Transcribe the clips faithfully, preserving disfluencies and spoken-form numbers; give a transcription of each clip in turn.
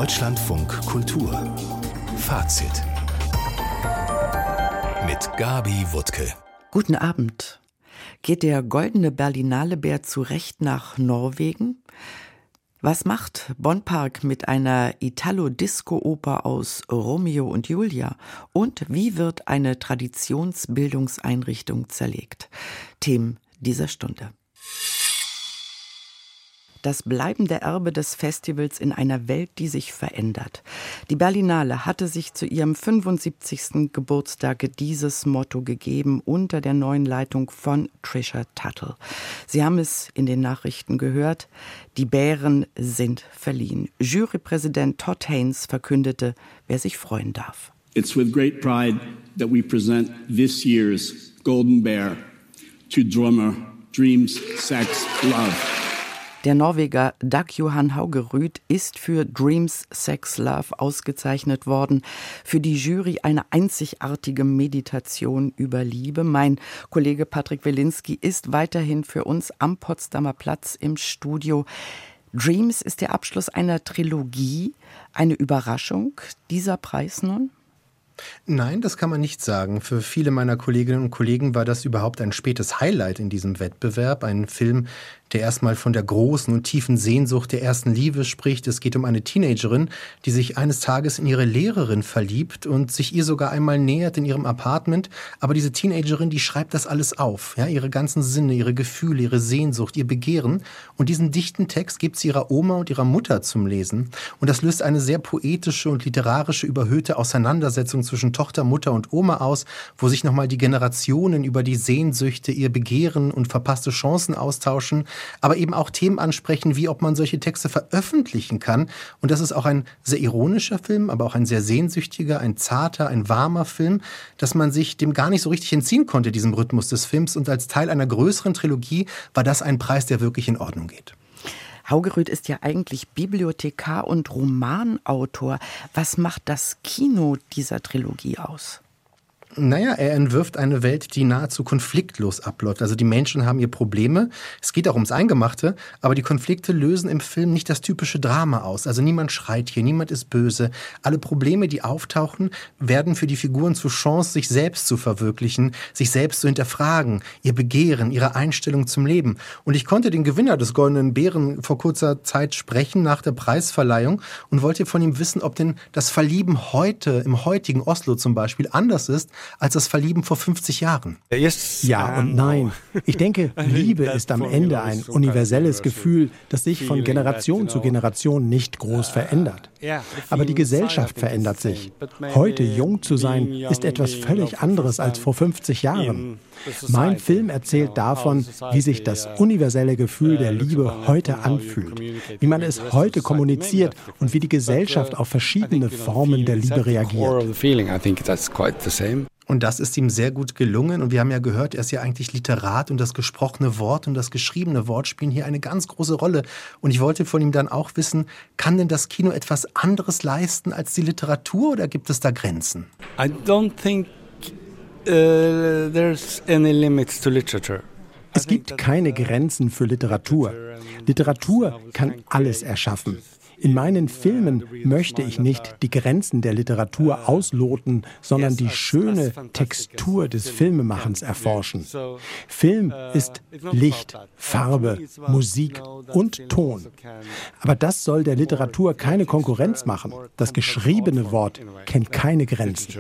Deutschlandfunk Kultur Fazit mit Gabi Wuttke. Guten Abend. Geht der goldene Berlinale Bär zu Recht nach Norwegen? Was macht Bonn-Park mit einer Italo-Disco-Oper aus Romeo und Julia? Und wie wird eine Traditionsbildungseinrichtung zerlegt? Themen dieser Stunde. Das bleibende Erbe des Festivals in einer Welt, die sich verändert. Die Berlinale hatte sich zu ihrem fünfundsiebzigsten Geburtstag dieses Motto gegeben unter der neuen Leitung von Trisha Tuttle. Sie haben es in den Nachrichten gehört, die Bären sind verliehen. Jurypräsident Todd Haynes verkündete, wer sich freuen darf. It's with great pride that we present this year's Golden Bear to drummer Dreams, Sex, Love. Der Norweger Dag Johan Haugerud ist für Dreams, Sex, Love ausgezeichnet worden. Für die Jury eine einzigartige Meditation über Liebe. Mein Kollege Patrick Wilinski ist weiterhin für uns am Potsdamer Platz im Studio. Dreams ist der Abschluss einer Trilogie. Eine Überraschung, dieser Preis nun? Nein, das kann man nicht sagen. Für viele meiner Kolleginnen und Kollegen war das überhaupt ein spätes Highlight in diesem Wettbewerb. Ein Film, der erstmal von der großen und tiefen Sehnsucht der ersten Liebe spricht. Es geht um eine Teenagerin, die sich eines Tages in ihre Lehrerin verliebt und sich ihr sogar einmal nähert in ihrem Apartment. Aber diese Teenagerin, die schreibt das alles auf. Ja, ihre ganzen Sinne, ihre Gefühle, ihre Sehnsucht, ihr Begehren. Und diesen dichten Text gibt sie ihrer Oma und ihrer Mutter zum Lesen. Und das löst eine sehr poetische und literarische, überhöhte Auseinandersetzung zwischen Tochter, Mutter und Oma aus, wo sich nochmal die Generationen über die Sehnsüchte, ihr Begehren und verpasste Chancen austauschen, aber eben auch Themen ansprechen, wie ob man solche Texte veröffentlichen kann. Und das ist auch ein sehr ironischer Film, aber auch ein sehr sehnsüchtiger, ein zarter, ein warmer Film, dass man sich dem gar nicht so richtig entziehen konnte, diesem Rhythmus des Films. Und als Teil einer größeren Trilogie war das ein Preis, der wirklich in Ordnung geht. Haugerud ist ja eigentlich Bibliothekar und Romanautor. Was macht das Kino dieser Trilogie aus? Naja, er entwirft eine Welt, die nahezu konfliktlos abläuft. Also die Menschen haben ihr Probleme. Es geht auch ums Eingemachte, aber die Konflikte lösen im Film nicht das typische Drama aus. Also niemand schreit hier, niemand ist böse. Alle Probleme, die auftauchen, werden für die Figuren zur Chance, sich selbst zu verwirklichen, sich selbst zu hinterfragen, ihr Begehren, ihre Einstellung zum Leben. Und ich konnte den Gewinner des Goldenen Bären vor kurzer Zeit sprechen nach der Preisverleihung und wollte von ihm wissen, ob denn das Verlieben heute, im heutigen Oslo zum Beispiel, anders ist als das Verlieben vor fünfzig Jahren. Ja und nein. Ich denke, Liebe ist am Ende ein universelles Gefühl, das sich von Generation zu Generation nicht groß verändert. Aber die Gesellschaft verändert sich. Heute jung zu sein, ist etwas völlig anderes als vor fünfzig Jahren. Mein Film erzählt davon, wie sich das universelle Gefühl der Liebe heute anfühlt, wie man es heute kommuniziert und wie die Gesellschaft auf verschiedene Formen der Liebe reagiert. Und das ist ihm sehr gut gelungen. Und wir haben ja gehört, er ist ja eigentlich Literat und das gesprochene Wort und das geschriebene Wort spielen hier eine ganz große Rolle. Und ich wollte von ihm dann auch wissen, kann denn das Kino etwas anderes leisten als die Literatur oder gibt es da Grenzen? I don't think uh, there's any limits to literature. Es gibt keine Grenzen für Literatur. Literatur kann alles erschaffen. In meinen Filmen möchte ich nicht die Grenzen der Literatur ausloten, sondern die schöne Textur des Filmemachens erforschen. Film ist Licht, Farbe, Musik und Ton. Aber das soll der Literatur keine Konkurrenz machen. Das geschriebene Wort kennt keine Grenzen.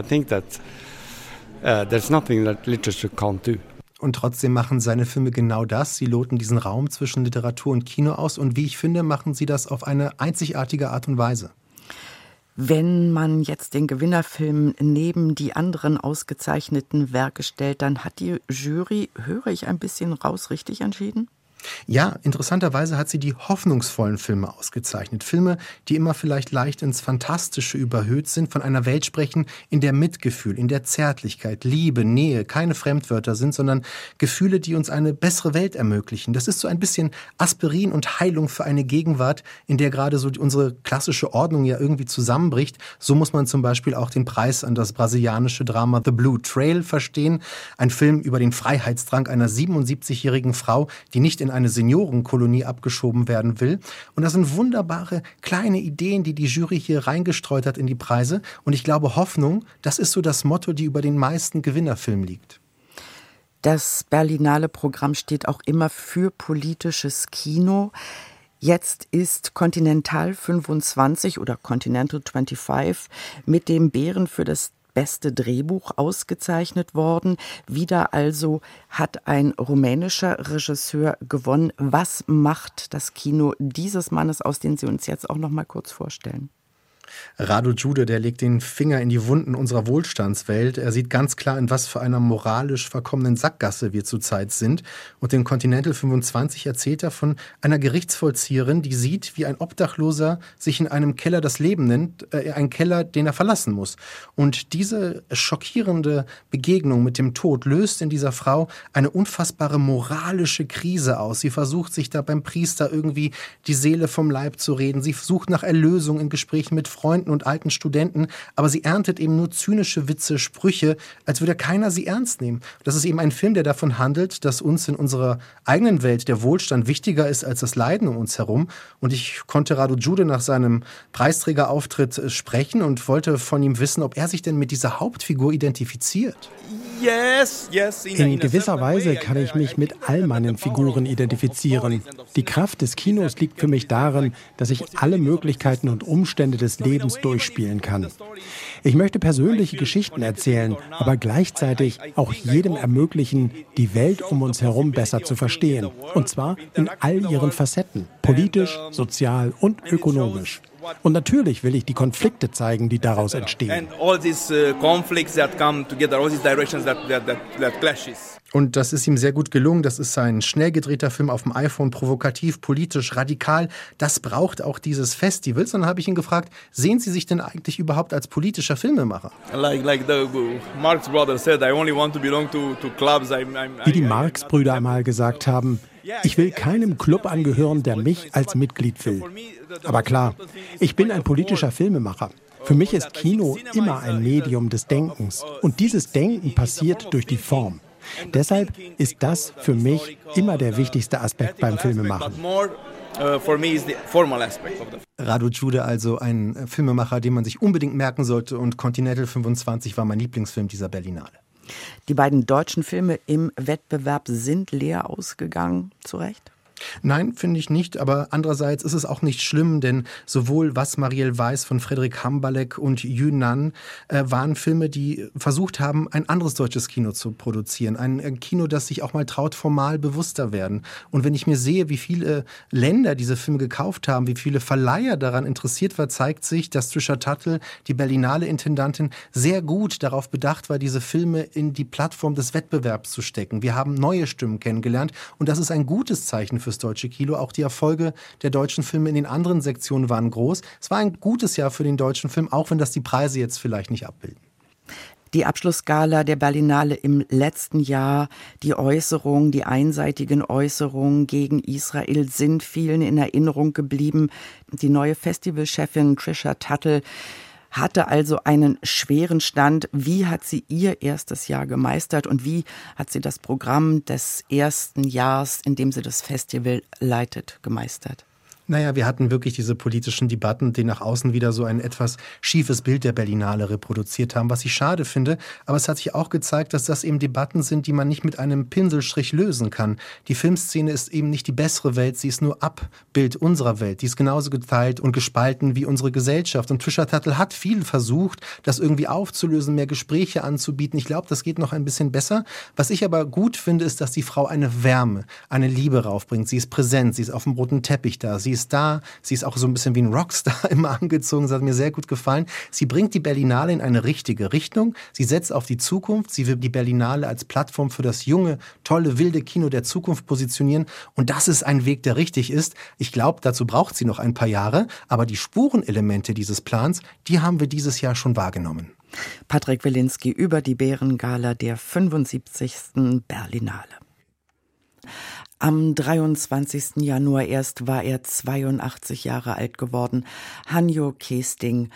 Und trotzdem machen seine Filme genau das. Sie loten diesen Raum zwischen Literatur und Kino aus. Und wie ich finde, machen sie das auf eine einzigartige Art und Weise. Wenn man jetzt den Gewinnerfilm neben die anderen ausgezeichneten Werke stellt, dann hat die Jury, höre ich ein bisschen raus, richtig entschieden? Ja, interessanterweise hat sie die hoffnungsvollen Filme ausgezeichnet. Filme, die immer vielleicht leicht ins Fantastische überhöht sind, von einer Welt sprechen, in der Mitgefühl, in der Zärtlichkeit, Liebe, Nähe keine Fremdwörter sind, sondern Gefühle, die uns eine bessere Welt ermöglichen. Das ist so ein bisschen Aspirin und Heilung für eine Gegenwart, in der gerade so unsere klassische Ordnung ja irgendwie zusammenbricht. So muss man zum Beispiel auch den Preis an das brasilianische Drama The Blue Trail verstehen. Ein Film über den Freiheitsdrang einer siebenundsiebzigjährigen Frau, die nicht in eine Seniorenkolonie abgeschoben werden will. Und das sind wunderbare kleine Ideen, die die Jury hier reingestreut hat in die Preise. Und ich glaube, Hoffnung, das ist so das Motto, die über den meisten Gewinnerfilmen liegt. Das Berlinale Programm steht auch immer für politisches Kino. Jetzt ist Continental fünfundzwanzig oder Continental fünfundzwanzig mit dem Bären für das beste Drehbuch ausgezeichnet worden. Wieder also hat ein rumänischer Regisseur gewonnen. Was macht das Kino dieses Mannes aus, den Sie uns jetzt auch noch mal kurz vorstellen? Radu Jude, der legt den Finger in die Wunden unserer Wohlstandswelt. Er sieht ganz klar, in was für einer moralisch verkommenen Sackgasse wir zurzeit sind. Und in Continental fünfundzwanzig erzählt er von einer Gerichtsvollzieherin, die sieht, wie ein Obdachloser sich in einem Keller das Leben nimmt, äh, ein Keller, den er verlassen muss. Und diese schockierende Begegnung mit dem Tod löst in dieser Frau eine unfassbare moralische Krise aus. Sie versucht, sich da beim Priester irgendwie die Seele vom Leib zu reden. Sie sucht nach Erlösung in Gesprächen mit Freunden und alten Studenten, aber sie erntet eben nur zynische Witze, Sprüche, als würde keiner sie ernst nehmen. Das ist eben ein Film, der davon handelt, dass uns in unserer eigenen Welt der Wohlstand wichtiger ist als das Leiden um uns herum. Und ich konnte Radu Jude nach seinem Preisträgerauftritt sprechen und wollte von ihm wissen, ob er sich denn mit dieser Hauptfigur identifiziert. In gewisser Weise kann ich mich mit all meinen Figuren identifizieren. Die Kraft des Kinos liegt für mich darin, dass ich alle Möglichkeiten und Umstände des Lebens durchspielen kann. Ich möchte persönliche Geschichten erzählen, aber gleichzeitig auch jedem ermöglichen, die Welt um uns herum besser zu verstehen. Und zwar in all ihren Facetten, politisch, sozial und ökonomisch. Und natürlich will ich die Konflikte zeigen, die daraus entstehen. Und das ist ihm sehr gut gelungen. Das ist ein schnell gedrehter Film auf dem iPhone, provokativ, politisch, radikal. Das braucht auch dieses Festival. Und dann habe ich ihn gefragt, sehen Sie sich denn eigentlich überhaupt als politischer Filmemacher? Wie die Marx-Brüder einmal gesagt haben, ich will keinem Club angehören, der mich als Mitglied will. Aber klar, ich bin ein politischer Filmemacher. Für mich ist Kino immer ein Medium des Denkens. Und dieses Denken passiert durch die Form. Deshalb ist das für mich immer der wichtigste Aspekt beim Filmemachen. Radu Jude, also ein Filmemacher, den man sich unbedingt merken sollte. Und Continental fünfundzwanzig war mein Lieblingsfilm dieser Berlinale. Die beiden deutschen Filme im Wettbewerb sind leer ausgegangen, zu Recht? Nein, finde ich nicht, aber andererseits ist es auch nicht schlimm, denn sowohl Was Marielle Weiß von Frederik Hambalek und Yunnan äh, waren Filme, die versucht haben, ein anderes deutsches Kino zu produzieren. Ein, ein Kino, das sich auch mal traut, formal bewusster werden. Und wenn ich mir sehe, wie viele Länder diese Filme gekauft haben, wie viele Verleiher daran interessiert war, zeigt sich, dass Trisha Tuttle, die Berlinale-Intendantin, sehr gut darauf bedacht war, diese Filme in die Plattform des Wettbewerbs zu stecken. Wir haben neue Stimmen kennengelernt und das ist ein gutes Zeichen fürs deutsche Kino. Auch die Erfolge der deutschen Filme in den anderen Sektionen waren groß. Es war ein gutes Jahr für den deutschen Film, auch wenn das die Preise jetzt vielleicht nicht abbilden. Die Abschlussgala der Berlinale im letzten Jahr, die Äußerungen, die einseitigen Äußerungen gegen Israel sind vielen in Erinnerung geblieben. Die neue Festivalchefin Trisha Tuttle hatte also einen schweren Stand. Wie hat sie ihr erstes Jahr gemeistert und wie hat sie das Programm des ersten Jahres, in dem sie das Festival leitet, gemeistert? Naja, wir hatten wirklich diese politischen Debatten, die nach außen wieder so ein etwas schiefes Bild der Berlinale reproduziert haben, was ich schade finde. Aber es hat sich auch gezeigt, dass das eben Debatten sind, die man nicht mit einem Pinselstrich lösen kann. Die Filmszene ist eben nicht die bessere Welt, sie ist nur Abbild unserer Welt. Die ist genauso geteilt und gespalten wie unsere Gesellschaft. Und Trisha Tuttle hat viel versucht, das irgendwie aufzulösen, mehr Gespräche anzubieten. Ich glaube, das geht noch ein bisschen besser. Was ich aber gut finde, ist, dass die Frau eine Wärme, eine Liebe raufbringt. Sie ist präsent, sie ist auf dem roten Teppich da, sie ist da, sie ist auch so ein bisschen wie ein Rockstar immer angezogen, das hat mir sehr gut gefallen. Sie bringt die Berlinale in eine richtige Richtung, sie setzt auf die Zukunft, sie will die Berlinale als Plattform für das junge, tolle, wilde Kino der Zukunft positionieren und das ist ein Weg, der richtig ist. Ich glaube, dazu braucht sie noch ein paar Jahre, aber die Spurenelemente dieses Plans, die haben wir dieses Jahr schon wahrgenommen. Patrick Wilinski über die Bärengala der fünfundsiebzigsten Berlinale. Am dreiundzwanzigsten Januar erst war er zweiundachtzig Jahre alt geworden. Hanjo Kesting,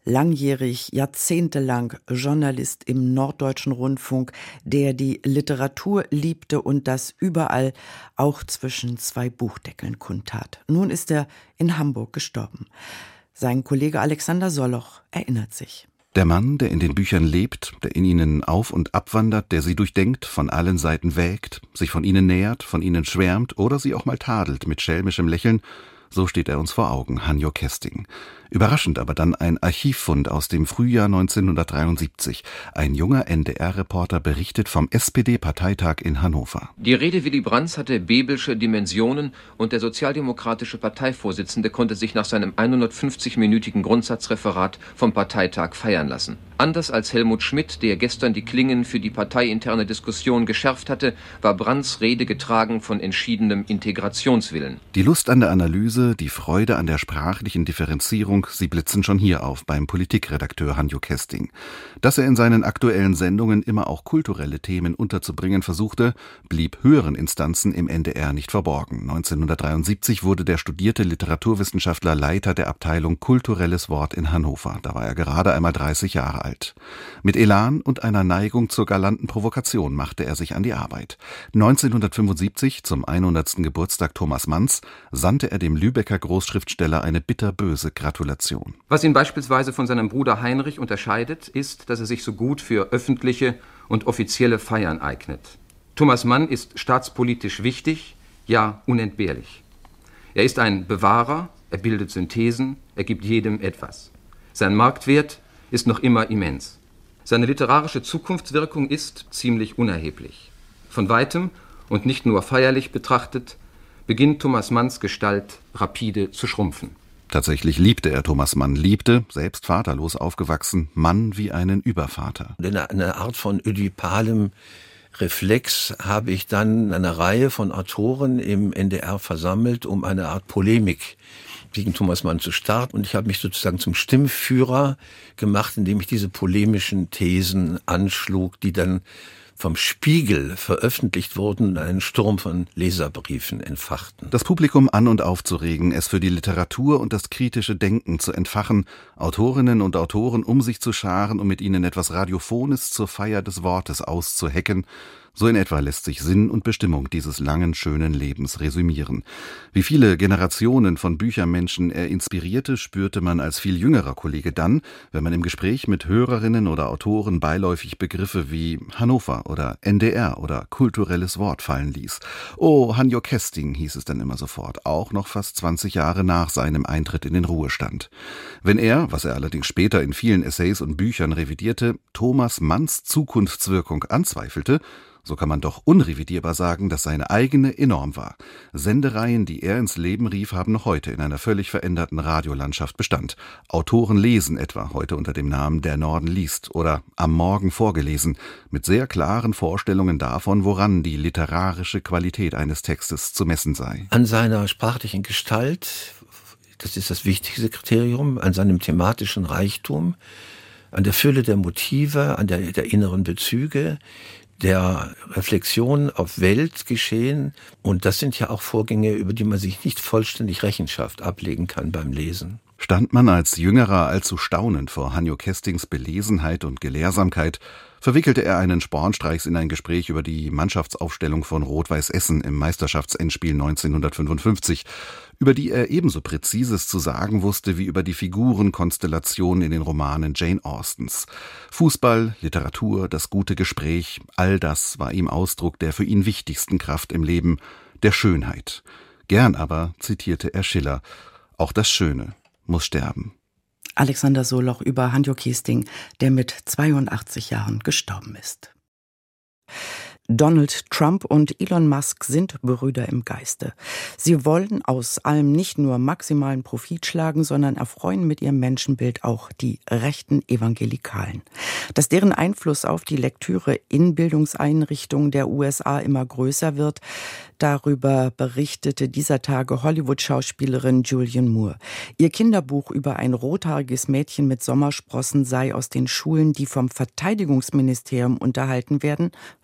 langjährig, jahrzehntelang Journalist im Norddeutschen Rundfunk, der die Literatur liebte und das überall, auch zwischen zwei Buchdeckeln kundtat. Nun ist er in Hamburg gestorben. Sein Kollege Alexander Solloch erinnert sich. Der Mann, der in den Büchern lebt, der in ihnen auf- und abwandert, der sie durchdenkt, von allen Seiten wägt, sich von ihnen nähert, von ihnen schwärmt oder sie auch mal tadelt mit schelmischem Lächeln, so steht er uns vor Augen, Hanjo Kesting. Überraschend aber dann ein Archivfund aus dem Frühjahr neunzehnhundertdreiundsiebzig. Ein junger N D R-Reporter berichtet vom S P D-Parteitag in Hannover. Die Rede Willy Brandts hatte bebelsche Dimensionen und der sozialdemokratische Parteivorsitzende konnte sich nach seinem hundertfünfzig-minütigen Grundsatzreferat vom Parteitag feiern lassen. Anders als Helmut Schmidt, der gestern die Klingen für die parteiinterne Diskussion geschärft hatte, war Brandts Rede getragen von entschiedenem Integrationswillen. Die Lust an der Analyse, die Freude an der sprachlichen Differenzierung, sie blitzen schon hier auf beim Politikredakteur Hanjo Kesting. Dass er in seinen aktuellen Sendungen immer auch kulturelle Themen unterzubringen versuchte, blieb höheren Instanzen im N D R nicht verborgen. neunzehnhundertdreiundsiebzig wurde der studierte Literaturwissenschaftler Leiter der Abteilung Kulturelles Wort in Hannover. Da war er gerade einmal dreißig Jahre alt. Mit Elan und einer Neigung zur galanten Provokation machte er sich an die Arbeit. neunzehnhundertfünfundsiebzig, zum hundertsten Geburtstag Thomas Manns, sandte er dem Lübecker Großschriftsteller eine bitterböse Gratulation. Was ihn beispielsweise von seinem Bruder Heinrich unterscheidet, ist, dass er sich so gut für öffentliche und offizielle Feiern eignet. Thomas Mann ist staatspolitisch wichtig, ja unentbehrlich. Er ist ein Bewahrer, er bildet Synthesen, er gibt jedem etwas. Sein Marktwert ist noch immer immens. Seine literarische Zukunftswirkung ist ziemlich unerheblich. Von weitem und nicht nur feierlich betrachtet, beginnt Thomas Manns Gestalt rapide zu schrumpfen. Tatsächlich liebte er Thomas Mann, liebte, selbst vaterlos aufgewachsen, Mann wie einen Übervater. Eine, eine Art von ödipalem Reflex habe ich dann eine Reihe von Autoren im N D R versammelt, um eine Art Polemik gegen Thomas Mann zu starten. Und ich habe mich sozusagen zum Stimmführer gemacht, indem ich diese polemischen Thesen anschlug, die dann vom Spiegel veröffentlicht wurden und einen Sturm von Leserbriefen entfachten. Das Publikum an- und aufzuregen, es für die Literatur und das kritische Denken zu entfachen, Autorinnen und Autoren um sich zu scharen, um mit ihnen etwas Radiophones zur Feier des Wortes auszuhecken, so in etwa lässt sich Sinn und Bestimmung dieses langen, schönen Lebens resümieren. Wie viele Generationen von Büchermenschen er inspirierte, spürte man als viel jüngerer Kollege dann, wenn man im Gespräch mit Hörerinnen oder Autoren beiläufig Begriffe wie Hannover oder N D R oder kulturelles Wort fallen ließ. Oh, Hanjo Kesting hieß es dann immer sofort, auch noch fast zwanzig Jahre nach seinem Eintritt in den Ruhestand. Wenn er, was er allerdings später in vielen Essays und Büchern revidierte, Thomas Manns Zukunftswirkung anzweifelte, so kann man doch unrevidierbar sagen, dass seine eigene enorm war. Sendereien, die er ins Leben rief, haben noch heute in einer völlig veränderten Radiolandschaft Bestand. Autoren lesen etwa heute unter dem Namen Der Norden liest oder Am Morgen vorgelesen, mit sehr klaren Vorstellungen davon, woran die literarische Qualität eines Textes zu messen sei. An seiner sprachlichen Gestalt, das ist das wichtigste Kriterium, an seinem thematischen Reichtum, an der Fülle der Motive, an der, der inneren Bezüge, der Reflexion auf Weltgeschehen. Und das sind ja auch Vorgänge, über die man sich nicht vollständig Rechenschaft ablegen kann beim Lesen. Stand man als Jüngerer allzu staunend vor Hanjo Kestings Belesenheit und Gelehrsamkeit, verwickelte er einen Spornstreichs in ein Gespräch über die Mannschaftsaufstellung von Rot-Weiß Essen im Meisterschaftsendspiel neunzehnhundertfünfundfünfzig, über die er ebenso Präzises zu sagen wusste wie über die Figurenkonstellation in den Romanen Jane Austens. Fußball, Literatur, das gute Gespräch, all das war ihm Ausdruck der für ihn wichtigsten Kraft im Leben, der Schönheit. Gern aber zitierte er Schiller: Auch das Schöne muss sterben. Alexander Solloch über Hanjo Kesting, der mit zweiundachtzig Jahren gestorben ist. Donald Trump und Elon Musk sind Brüder im Geiste. Sie wollen aus allem nicht nur maximalen Profit schlagen, sondern erfreuen mit ihrem Menschenbild auch die rechten Evangelikalen. Dass deren Einfluss auf die Lektüre in Bildungseinrichtungen der U S A immer größer wird, darüber berichtete dieser Tage Hollywood-Schauspielerin Julianne Moore. Ihr Kinderbuch über ein rothaariges Mädchen mit Sommersprossen sei aus den Schulen, die vom Verteidigungsministerium unterhalten werden, verbannt worden.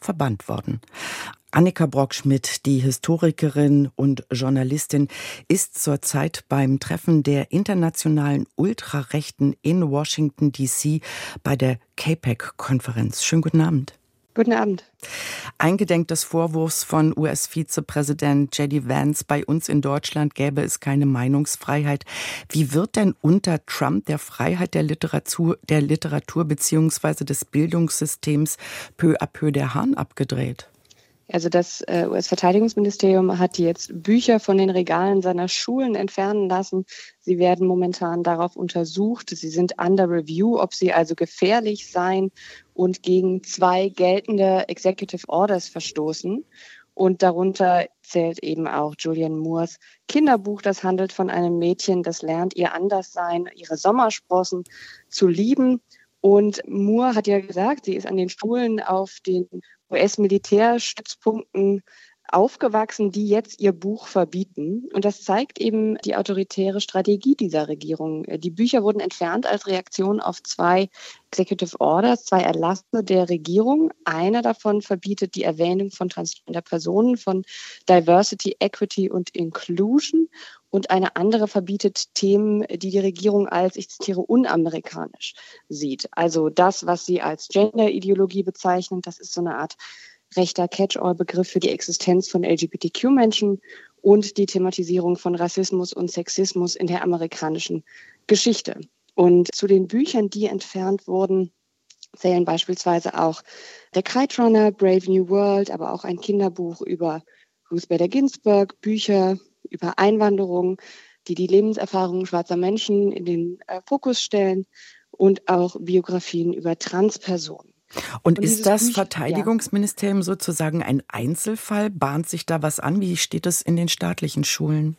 worden. Annika Brockschmidt, die Historikerin und Journalistin, ist zurzeit beim Treffen der internationalen Ultrarechten in Washington D C bei der C A PEC-Konferenz. Schönen guten Abend. Guten Abend. Eingedenk des Vorwurfs von U S-Vizepräsident J D Vance, bei uns in Deutschland gäbe es keine Meinungsfreiheit. Wie wird denn unter Trump der Freiheit der Literatur, der Literatur bzw. des Bildungssystems peu à peu der Hahn abgedreht? Also das äh, U S-Verteidigungsministerium hat jetzt Bücher von den Regalen seiner Schulen entfernen lassen. Sie werden momentan darauf untersucht. Sie sind under review, ob sie also gefährlich seien und gegen zwei geltende Executive Orders verstoßen. Und darunter zählt eben auch Julianne Moores Kinderbuch. Das handelt von einem Mädchen, das lernt, ihr Anderssein, ihre Sommersprossen zu lieben. Und Moore hat ja gesagt, sie ist an den Schulen auf den U S-Militärstützpunkten aufgewachsen, die jetzt ihr Buch verbieten. Und das zeigt eben die autoritäre Strategie dieser Regierung. Die Bücher wurden entfernt als Reaktion auf zwei Executive Orders, zwei Erlasse der Regierung. Einer davon verbietet die Erwähnung von transgender Personen, von Diversity, Equity und Inclusion. Und eine andere verbietet Themen, die die Regierung als, ich zitiere, unamerikanisch sieht. Also das, was sie als Gender-Ideologie bezeichnet, das ist so eine Art rechter Catch-all-Begriff für die Existenz von L G B T Q-Menschen und die Thematisierung von Rassismus und Sexismus in der amerikanischen Geschichte. Und zu den Büchern, die entfernt wurden, zählen beispielsweise auch der Kite Runner, Brave New World, aber auch ein Kinderbuch über Ruth Bader Ginsburg, Bücher über Einwanderung, die die Lebenserfahrungen schwarzer Menschen in den äh, Fokus stellen und auch Biografien über Transpersonen. Und, und ist das Büch- Verteidigungsministerium ja. sozusagen ein Einzelfall? Bahnt sich da was an? Wie steht es in den staatlichen Schulen?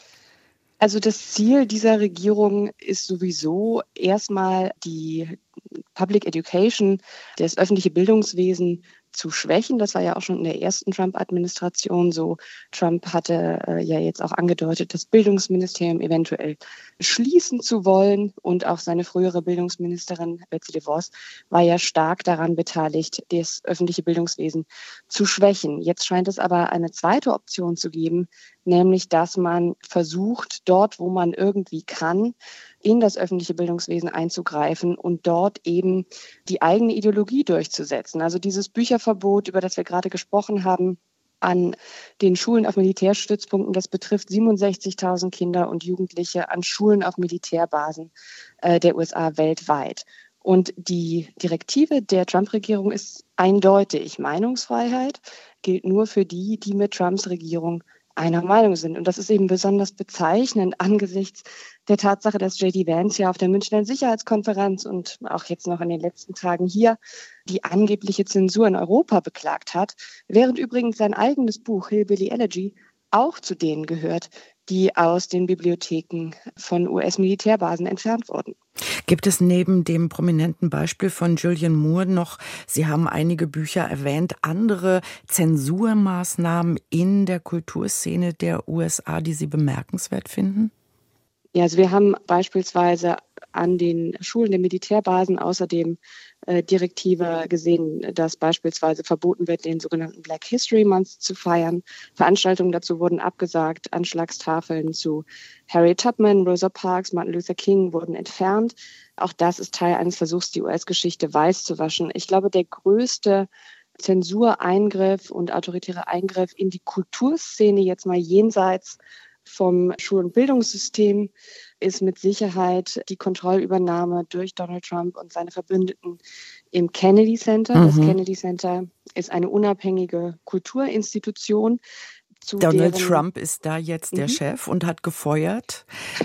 Also das Ziel dieser Regierung ist sowieso erstmal die Public Education, das öffentliche Bildungswesen zu schwächen. Das war ja auch schon in der ersten Trump-Administration so. Trump hatte äh, ja jetzt auch angedeutet, das Bildungsministerium eventuell schließen zu wollen. Und auch seine frühere Bildungsministerin Betsy DeVos war ja stark daran beteiligt, das öffentliche Bildungswesen zu schwächen. Jetzt scheint es aber eine zweite Option zu geben, nämlich dass man versucht, dort, wo man irgendwie kann, in das öffentliche Bildungswesen einzugreifen und dort eben die eigene Ideologie durchzusetzen. Also dieses Bücherverbot, über das wir gerade gesprochen haben, an den Schulen auf Militärstützpunkten, das betrifft siebenundsechzigtausend Kinder und Jugendliche an Schulen auf Militärbasen äh, der U S A weltweit. Und die Direktive der Trump-Regierung ist eindeutig. Meinungsfreiheit gilt nur für die, die mit Trumps Regierung einer Meinung sind. Und das ist eben besonders bezeichnend angesichts der Tatsache, dass J D Vance ja auf der Münchner Sicherheitskonferenz und auch jetzt noch in den letzten Tagen hier die angebliche Zensur in Europa beklagt hat, während übrigens sein eigenes Buch Hillbilly Elegy auch zu denen gehört, die aus den Bibliotheken von U S-Militärbasen entfernt wurden. Gibt es neben dem prominenten Beispiel von Julianne Moore noch, Sie haben einige Bücher erwähnt, andere Zensurmaßnahmen in der Kulturszene der U S A, die Sie bemerkenswert finden? Ja, also wir haben beispielsweise an den Schulen der Militärbasen außerdem äh, Direktive gesehen, dass beispielsweise verboten wird, den sogenannten Black History Month zu feiern. Veranstaltungen dazu wurden abgesagt, Anschlagstafeln zu Harriet Tubman, Rosa Parks, Martin Luther King wurden entfernt. Auch das ist Teil eines Versuchs, die U S-Geschichte weiß zu waschen. Ich glaube, der größte Zensureingriff und autoritäre Eingriff in die Kulturszene, jetzt mal jenseits vom Schul- und Bildungssystem, ist mit Sicherheit die Kontrollübernahme durch Donald Trump und seine Verbündeten im Kennedy Center. Mhm. Das Kennedy Center ist eine unabhängige Kulturinstitution. Donald Trump ist da jetzt der mhm. Chef und hat gefeuert,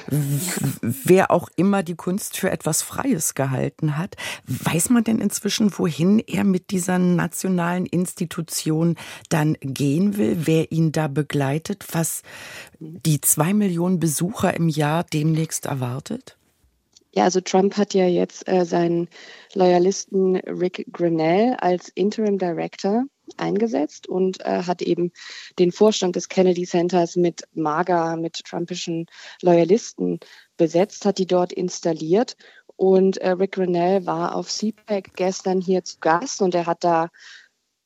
wer auch immer die Kunst für etwas Freies gehalten hat. Weiß man denn inzwischen, wohin er mit dieser nationalen Institution dann gehen will, wer ihn da begleitet, was die zwei Millionen Besucher im Jahr demnächst erwartet? Ja, also Trump hat ja jetzt äh, seinen Loyalisten Rick Grenell als Interim Director eingesetzt und äh, hat eben den Vorstand des Kennedy Centers mit MAGA, mit trumpischen Loyalisten besetzt, hat die dort installiert. Und äh, Rick Grenell war auf C PAC gestern hier zu Gast und er hat da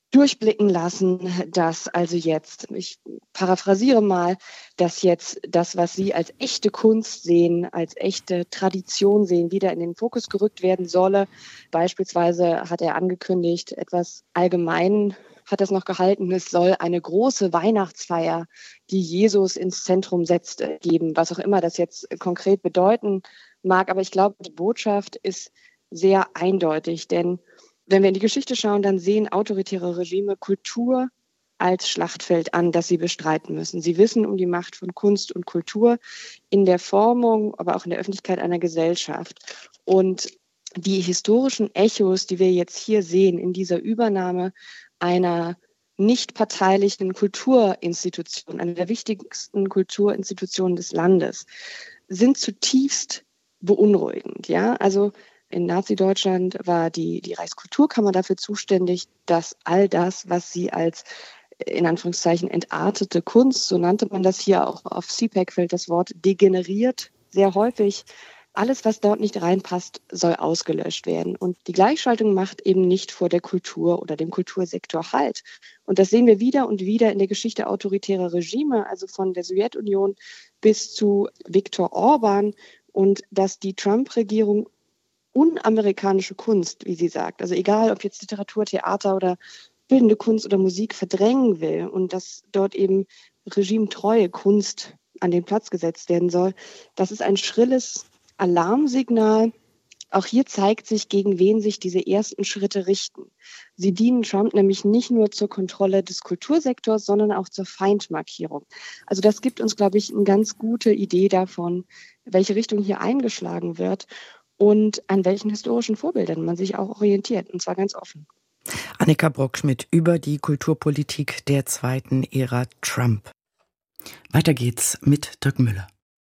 durchblicken lassen, dass also jetzt, ich paraphrasiere mal, dass jetzt das, was Sie als echte Kunst sehen, als echte Tradition sehen, wieder in den Fokus gerückt werden solle. Beispielsweise hat er angekündigt, etwas allgemein hat das noch gehalten, es soll eine große Weihnachtsfeier, die Jesus ins Zentrum setzt, geben, was auch immer das jetzt konkret bedeuten mag. Aber ich glaube, die Botschaft ist sehr eindeutig, denn wenn wir in die Geschichte schauen, dann sehen autoritäre Regime Kultur als Schlachtfeld an, das sie bestreiten müssen. Sie wissen um die Macht von Kunst und Kultur in der Formung, aber auch in der Öffentlichkeit einer Gesellschaft. Und die historischen Echos, die wir jetzt hier sehen in dieser Übernahme einer nicht parteilichen Kulturinstitution, einer der wichtigsten Kulturinstitutionen des Landes, sind zutiefst beunruhigend. Ja, also in Nazi-Deutschland war die, die Reichskulturkammer dafür zuständig, dass all das, was sie als in Anführungszeichen entartete Kunst, so nannte man das hier, auch auf C PAC fällt das Wort degeneriert sehr häufig, alles, was dort nicht reinpasst, soll ausgelöscht werden. Und die Gleichschaltung macht eben nicht vor der Kultur oder dem Kultursektor Halt. Und das sehen wir wieder und wieder in der Geschichte autoritärer Regime, also von der Sowjetunion bis zu Viktor Orban. Und dass die Trump-Regierung unamerikanische Kunst, wie sie sagt, also egal ob jetzt Literatur, Theater oder bildende Kunst oder Musik verdrängen will und dass dort eben regimetreue Kunst an den Platz gesetzt werden soll, das ist ein schrilles Alarmsignal. Auch hier zeigt sich, gegen wen sich diese ersten Schritte richten. Sie dienen Trump nämlich nicht nur zur Kontrolle des Kultursektors, sondern auch zur Feindmarkierung. Also das gibt uns, glaube ich, eine ganz gute Idee davon, welche Richtung hier eingeschlagen wird und an welchen historischen Vorbildern man sich auch orientiert, und zwar ganz offen. Annika Brockschmidt über die Kulturpolitik der zweiten Ära Trump. Weiter geht's mit Dirk Müller.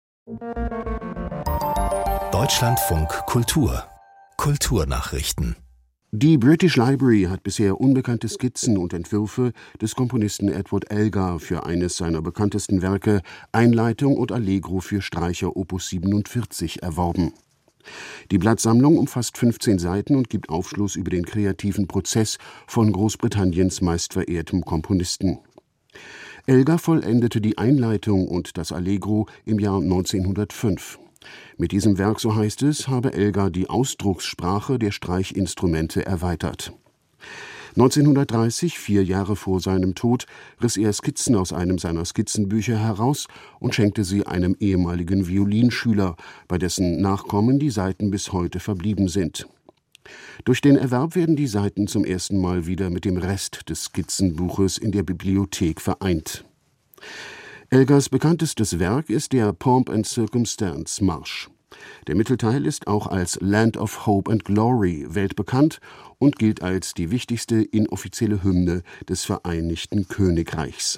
Deutschlandfunk Kultur. Kulturnachrichten. Die British Library hat bisher unbekannte Skizzen und Entwürfe des Komponisten Edward Elgar für eines seiner bekanntesten Werke, Einleitung und Allegro für Streicher Opus siebenundvierzig, erworben. Die Blattsammlung umfasst fünfzehn Seiten und gibt Aufschluss über den kreativen Prozess von Großbritanniens meistverehrtem Komponisten. Elgar vollendete die Einleitung und das Allegro im Jahr neunzehnhundertfünf. Mit diesem Werk, so heißt es, habe Elgar die Ausdruckssprache der Streichinstrumente erweitert. neunzehnhundertdreißig, vier Jahre vor seinem Tod, riss er Skizzen aus einem seiner Skizzenbücher heraus und schenkte sie einem ehemaligen Violinschüler, bei dessen Nachkommen die Seiten bis heute verblieben sind. Durch den Erwerb werden die Seiten zum ersten Mal wieder mit dem Rest des Skizzenbuches in der Bibliothek vereint. Elgars bekanntestes Werk ist der Pomp and Circumstance Marsch. Der Mittelteil ist auch als Land of Hope and Glory weltbekannt und gilt als die wichtigste inoffizielle Hymne des Vereinigten Königreichs.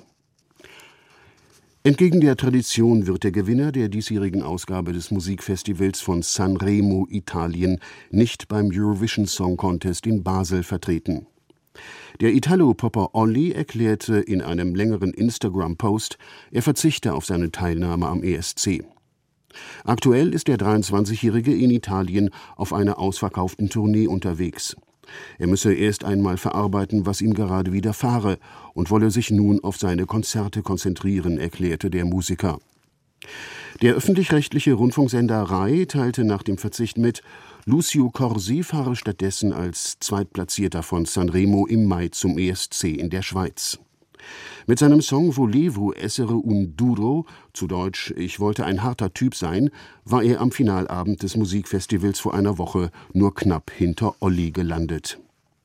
Entgegen der Tradition wird der Gewinner der diesjährigen Ausgabe des Musikfestivals von Sanremo, Italien, nicht beim Eurovision Song Contest in Basel vertreten. Der Italo-Popper Olli erklärte in einem längeren Instagram-Post, er verzichte auf seine Teilnahme am E S C. Aktuell ist der dreiundzwanzigjährige in Italien auf einer ausverkauften Tournee unterwegs. Er müsse erst einmal verarbeiten, was ihm gerade widerfahre, und wolle sich nun auf seine Konzerte konzentrieren, erklärte der Musiker. Der öffentlich-rechtliche Rundfunksender Rai teilte nach dem Verzicht mit, Lucio Corsi fahre stattdessen als Zweitplatzierter von Sanremo im Mai zum E S C in der Schweiz. Mit seinem Song Volevo essere un duro, zu Deutsch Ich wollte ein harter Typ sein, war er am Finalabend des Musikfestivals vor einer Woche nur knapp hinter Olli gelandet.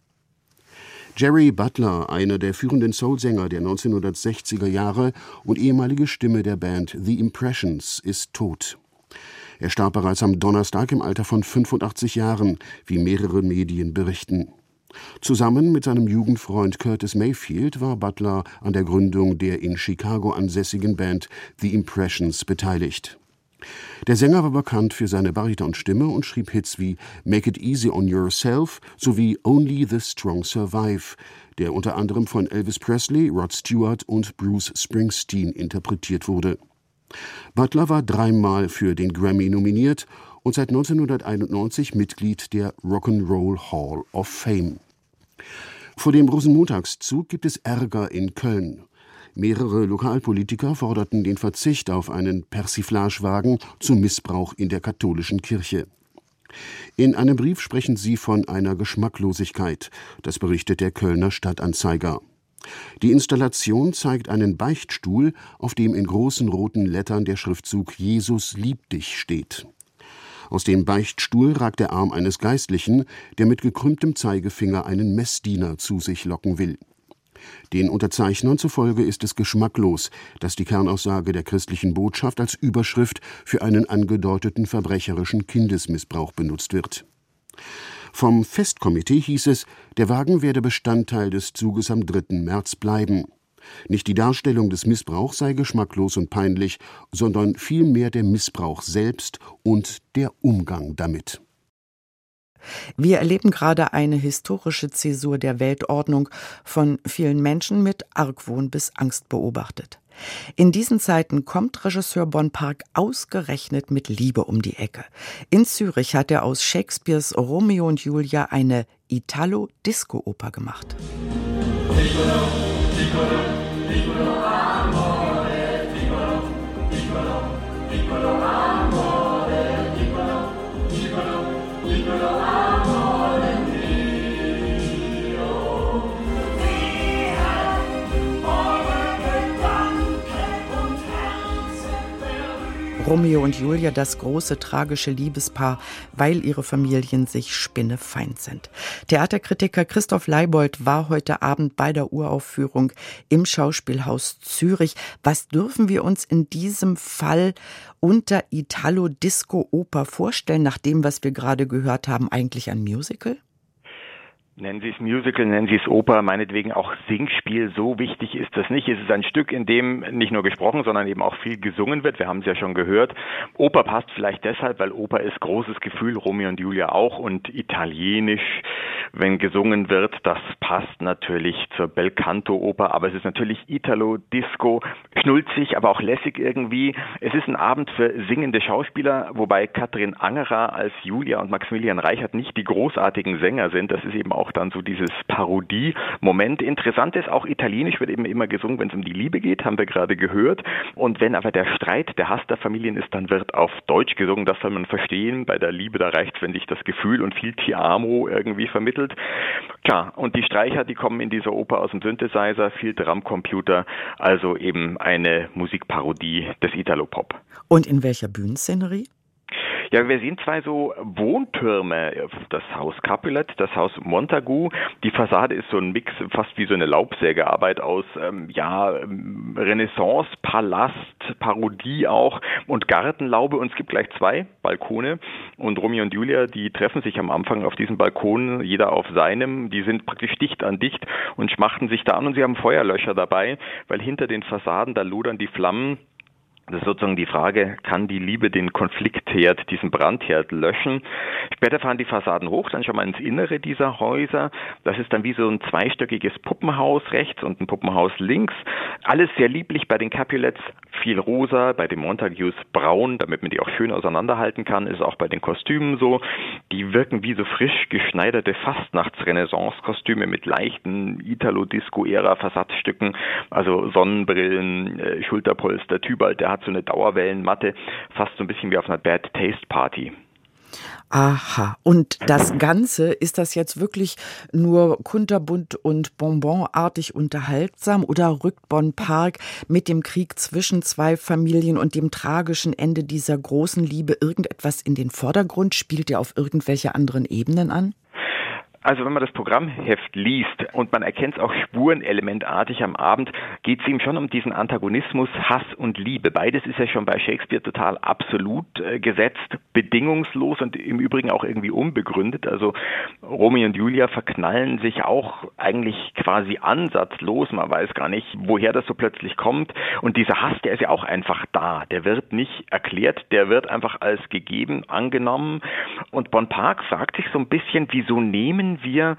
Jerry Butler, einer der führenden Soulsänger der neunzehnhundertsechziger Jahre und ehemalige Stimme der Band The Impressions, ist tot. Er starb bereits am Donnerstag im Alter von fünfundachtzig Jahren, wie mehrere Medien berichten. Zusammen mit seinem Jugendfreund Curtis Mayfield war Butler an der Gründung der in Chicago ansässigen Band The Impressions beteiligt. Der Sänger war bekannt für seine Baritonstimme und schrieb Hits wie Make It Easy on Yourself sowie Only the Strong Survive, der unter anderem von Elvis Presley, Rod Stewart und Bruce Springsteen interpretiert wurde. Butler war dreimal für den Grammy nominiert und seit neunzehnhunderteinundneunzig Mitglied der Rock'n'Roll Hall of Fame. Vor dem Rosenmontagszug gibt es Ärger in Köln. Mehrere Lokalpolitiker forderten den Verzicht auf einen Persiflagewagen zum Missbrauch in der katholischen Kirche. In einem Brief sprechen sie von einer Geschmacklosigkeit, das berichtet der Kölner Stadtanzeiger. Die Installation zeigt einen Beichtstuhl, auf dem in großen roten Lettern der Schriftzug »Jesus liebt dich« steht. Aus dem Beichtstuhl ragt der Arm eines Geistlichen, der mit gekrümmtem Zeigefinger einen Messdiener zu sich locken will. Den Unterzeichnern zufolge ist es geschmacklos, dass die Kernaussage der christlichen Botschaft als Überschrift für einen angedeuteten verbrecherischen Kindesmissbrauch benutzt wird. Vom Festkomitee hieß es, der Wagen werde Bestandteil des Zuges am dritten März bleiben. Nicht die Darstellung des Missbrauchs sei geschmacklos und peinlich, sondern vielmehr der Missbrauch selbst und der Umgang damit. Wir erleben gerade eine historische Zäsur der Weltordnung, von vielen Menschen mit Argwohn bis Angst beobachtet. In diesen Zeiten kommt Regisseur Bonpark ausgerechnet mit Liebe um die Ecke. In Zürich hat er aus Shakespeares Romeo und Julia eine Italo-Disco-Oper gemacht. Piccolo, piccolo, piccolo amore, piccolo, piccolo, piccolo amore, piccolo, piccolo, piccolo amore mio. Romeo und Julia, das große tragische Liebespaar, weil ihre Familien sich spinnefeind sind. Theaterkritiker Christoph Leibold war heute Abend bei der Uraufführung im Schauspielhaus Zürich. Was dürfen wir uns in diesem Fall unter Italo-Disco-Oper vorstellen, nach dem, was wir gerade gehört haben, eigentlich ein Musical? Nennen Sie es Musical, nennen Sie es Oper, meinetwegen auch Singspiel, so wichtig ist das nicht. Es ist ein Stück, in dem nicht nur gesprochen, sondern eben auch viel gesungen wird. Wir haben es ja schon gehört. Oper passt vielleicht deshalb, weil Oper ist großes Gefühl, Romeo und Julia auch, und italienisch, wenn gesungen wird, das passt natürlich zur Belcanto-Oper, aber es ist natürlich Italo-Disco, schnulzig, aber auch lässig irgendwie. Es ist ein Abend für singende Schauspieler, wobei Katrin Angerer als Julia und Maximilian Reichert nicht die großartigen Sänger sind. Das ist eben auch dann so dieses Parodie-Moment. Interessant ist, auch italienisch wird eben immer gesungen, wenn es um die Liebe geht, haben wir gerade gehört. Und wenn aber der Streit, der Hass der Familien ist, dann wird auf Deutsch gesungen. Das soll man verstehen. Bei der Liebe, da reicht es, wenn sich das Gefühl und viel Ti amo irgendwie vermittelt. Klar, und die Streicher, die kommen in dieser Oper aus dem Synthesizer, viel Drumcomputer, also eben eine Musikparodie des Italo-Pop. Und in welcher Bühnenszenerie? Ja, wir sehen zwei so Wohntürme, das Haus Capulet, das Haus Montagu. Die Fassade ist so ein Mix, fast wie so eine Laubsägearbeit aus, ähm, ja, Renaissance, Palast, Parodie auch und Gartenlaube. Und es gibt gleich zwei Balkone. Und Romeo und Julia, die treffen sich am Anfang auf diesem Balkon, jeder auf seinem. Die sind praktisch dicht an dicht und schmachten sich da an. Und sie haben Feuerlöscher dabei, weil hinter den Fassaden, da lodern die Flammen. Das ist sozusagen die Frage, kann die Liebe den Konfliktherd, diesen Brandherd löschen? Später fahren die Fassaden hoch, dann schon mal ins Innere dieser Häuser. Das ist dann wie so ein zweistöckiges Puppenhaus rechts und ein Puppenhaus links. Alles sehr lieblich bei den Capulets, viel rosa, bei den Montagus braun, damit man die auch schön auseinanderhalten kann. Ist auch bei den Kostümen so. Die wirken wie so frisch geschneiderte Fastnachts-Renaissance-Kostüme mit leichten Italo-Disco-Ära-Versatzstücken, also Sonnenbrillen, äh, Schulterpolster, Tybalt, der hat so eine Dauerwellenmatte, fast so ein bisschen wie auf einer Bad Taste Party. Aha, und das Ganze, ist das jetzt wirklich nur kunterbunt und bonbonartig unterhaltsam oder rückt Bonpark mit dem Krieg zwischen zwei Familien und dem tragischen Ende dieser großen Liebe irgendetwas in den Vordergrund? Spielt er auf irgendwelche anderen Ebenen an? Also wenn man das Programmheft liest und man erkennt es auch spurenelementartig am Abend, geht es ihm schon um diesen Antagonismus, Hass und Liebe. Beides ist ja schon bei Shakespeare total absolut äh, gesetzt, bedingungslos und im Übrigen auch irgendwie unbegründet. Also Romeo und Julia verknallen sich auch eigentlich quasi ansatzlos. Man weiß gar nicht, woher das so plötzlich kommt. Und dieser Hass, der ist ja auch einfach da. Der wird nicht erklärt, der wird einfach als gegeben angenommen. Und Bonpark fragt sich so ein bisschen, wieso nehmen wir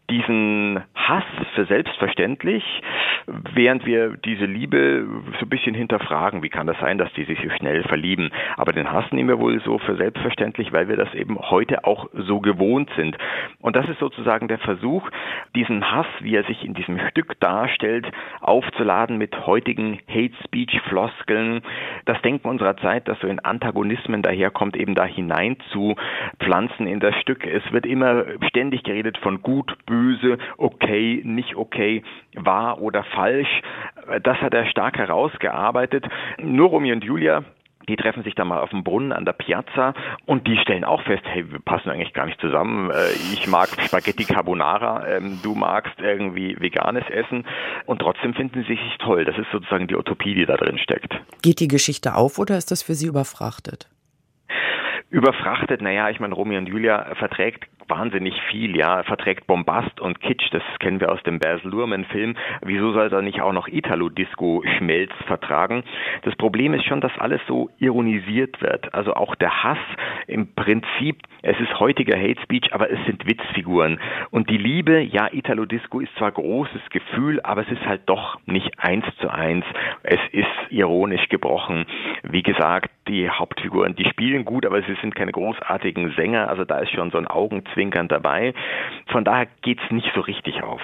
diesen Hass für selbstverständlich, während wir diese Liebe so ein bisschen hinterfragen. Wie kann das sein, dass die sich so schnell verlieben? Aber den Hass nehmen wir wohl so für selbstverständlich, weil wir das eben heute auch so gewohnt sind. Und das ist sozusagen der Versuch, diesen Hass, wie er sich in diesem Stück darstellt, aufzuladen mit heutigen Hate-Speech-Floskeln. Das Denken unserer Zeit, das so in Antagonismen daherkommt, eben da hinein zu pflanzen in das Stück. Es wird immer ständig geredet von gut, böse, okay, nicht okay, wahr oder falsch. Das hat er stark herausgearbeitet. Nur Romeo und Julia, die treffen sich dann mal auf dem Brunnen an der Piazza und die stellen auch fest, hey, wir passen eigentlich gar nicht zusammen. Ich mag Spaghetti Carbonara, du magst irgendwie veganes Essen und trotzdem finden sie sich toll. Das ist sozusagen die Utopie, die da drin steckt. Geht die Geschichte auf oder ist das für Sie überfrachtet? Überfrachtet, naja, ich meine, Romeo und Julia verträgt wahnsinnig viel, ja, verträgt Bombast und Kitsch, das kennen wir aus dem Baz Luhrmann-Film. Wieso soll er nicht auch noch Italo-Disco-Schmelz vertragen? Das Problem ist schon, dass alles so ironisiert wird. Also auch der Hass im Prinzip, es ist heutiger Hate Speech, aber es sind Witzfiguren. Und die Liebe, ja, Italo-Disco ist zwar großes Gefühl, aber es ist halt doch nicht eins zu eins. Es ist ironisch gebrochen. Wie gesagt, die Hauptfiguren, die spielen gut, aber sie sind keine großartigen Sänger. Also da ist schon so ein Augenzwinkern dabei. Von daher geht's nicht so richtig auf.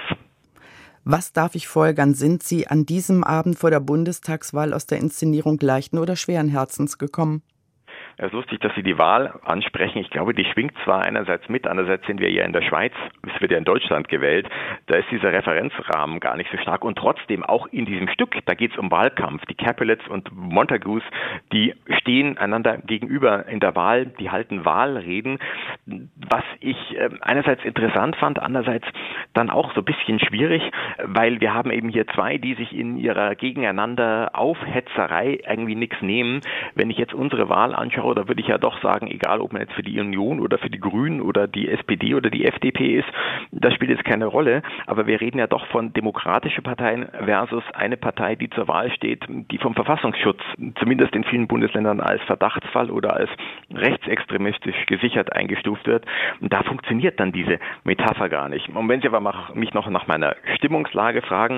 Was darf ich folgern? Sind Sie an diesem Abend vor der Bundestagswahl aus der Inszenierung leichten oder schweren Herzens gekommen? Es ist lustig, dass Sie die Wahl ansprechen. Ich glaube, die schwingt zwar einerseits mit, andererseits sind wir ja in der Schweiz, es wird ja in Deutschland gewählt, da ist dieser Referenzrahmen gar nicht so stark und trotzdem auch in diesem Stück, da geht es um Wahlkampf. Die Capulets und Montagus, die stehen einander gegenüber in der Wahl, die halten Wahlreden, was ich einerseits interessant fand, andererseits dann auch so ein bisschen schwierig, weil wir haben eben hier zwei, die sich in ihrer gegeneinander Aufhetzerei irgendwie nichts nehmen. Wenn ich jetzt unsere Wahl anschaue, da würde ich ja doch sagen, egal ob man jetzt für die Union oder für die Grünen oder die S P D oder die F D P ist, das spielt jetzt keine Rolle. Aber wir reden ja doch von demokratischen Parteien versus eine Partei, die zur Wahl steht, die vom Verfassungsschutz zumindest in vielen Bundesländern als Verdachtsfall oder als rechtsextremistisch gesichert eingestuft wird. Und da funktioniert dann diese Metapher gar nicht. Und wenn Sie aber mich noch nach meiner Stimmungslage fragen,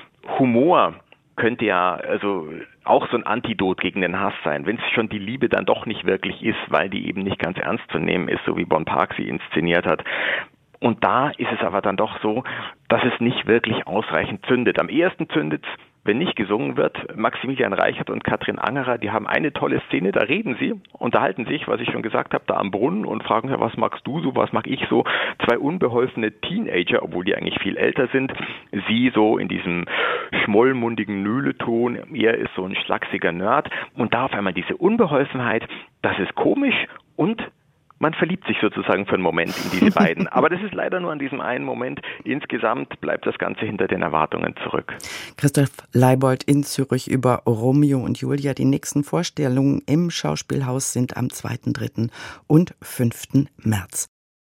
Humor könnte ja also auch so ein Antidot gegen den Hass sein, wenn es schon die Liebe dann doch nicht wirklich ist, weil die eben nicht ganz ernst zu nehmen ist, so wie Bon Park sie inszeniert hat. Und da ist es aber dann doch so, dass es nicht wirklich ausreichend zündet. Am ehesten zündet es, wenn nicht gesungen wird. Maximilian Reichert und Katrin Angerer, die haben eine tolle Szene, da reden sie, unterhalten sich, was ich schon gesagt habe, da am Brunnen und fragen, ja, was magst du so, was mag ich so? Zwei unbeholfene Teenager, obwohl die eigentlich viel älter sind. Sie so in diesem schmollmundigen Nöleton, er ist so ein schlachsiger Nerd. Und da auf einmal diese Unbeholfenheit, das ist komisch und man verliebt sich sozusagen für einen Moment in diese beiden. Aber das ist leider nur an diesem einen Moment. Insgesamt bleibt das Ganze hinter den Erwartungen zurück. Christoph Leibold in Zürich über Romeo und Julia. Die nächsten Vorstellungen im Schauspielhaus sind am zweiten, dritten und fünften März.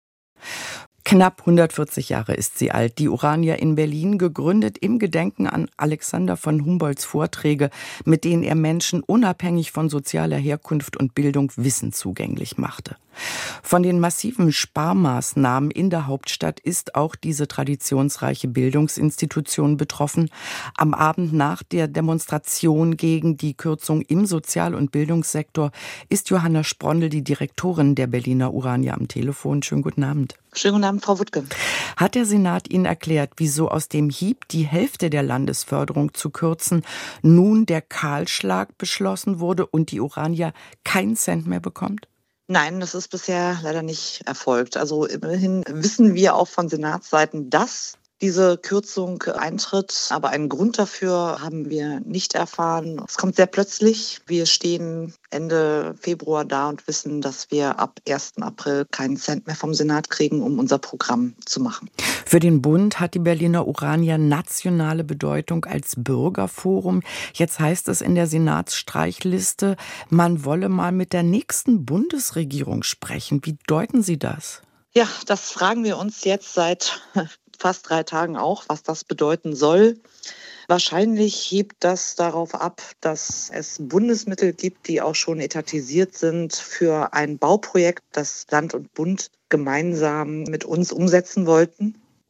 Knapp hundertvierzig Jahre ist sie alt, die Urania in Berlin, gegründet im Gedenken an Alexander von Humboldts Vorträge, mit denen er Menschen unabhängig von sozialer Herkunft und Bildung Wissen zugänglich machte. Von den massiven Sparmaßnahmen in der Hauptstadt ist auch diese traditionsreiche Bildungsinstitution betroffen. Am Abend nach der Demonstration gegen die Kürzung im Sozial- und Bildungssektor ist Johanna Sprondel, die Direktorin der Berliner Urania, am Telefon. Schönen guten Abend. Schönen guten Abend, Frau Wuttke. Hat der Senat Ihnen erklärt, wieso aus dem Hieb, die Hälfte der Landesförderung zu kürzen, nun der Kahlschlag beschlossen wurde und die Urania keinen Cent mehr bekommt? Nein, das ist bisher leider nicht erfolgt. Also immerhin wissen wir auch von Senatsseiten, dass diese Kürzung eintritt, aber einen Grund dafür haben wir nicht erfahren. Es kommt sehr plötzlich. Wir stehen Ende Februar da und wissen, dass wir ab ersten April keinen Cent mehr vom Senat kriegen, um unser Programm zu machen. Für den Bund hat die Berliner Urania nationale Bedeutung als Bürgerforum. Jetzt heißt es in der Senatsstreichliste, man wolle mal mit der nächsten Bundesregierung sprechen. Wie deuten Sie das? Ja, das fragen wir uns jetzt seit fast drei Tagen auch, was das bedeuten soll. Wahrscheinlich hebt das darauf ab, dass es Bundesmittel gibt, die auch schon etatisiert sind für ein Bauprojekt, das Land und Bund gemeinsam mit uns umsetzen wollten.